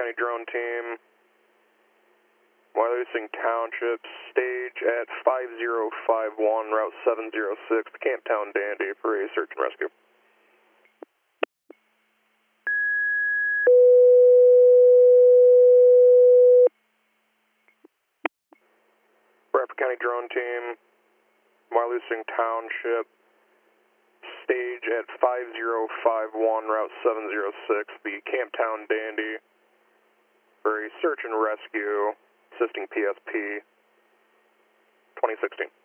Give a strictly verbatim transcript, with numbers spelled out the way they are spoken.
County drone team, Wyalusing Township, stage at five zero five one, route seven zero six, Camptown Dandy for a search and rescue. Bradford County drone team, Wyalusing Township, stage at five zero five one, route seven zero six, the Camptown Dandy for a search and rescue, assisting P S P twenty sixteen.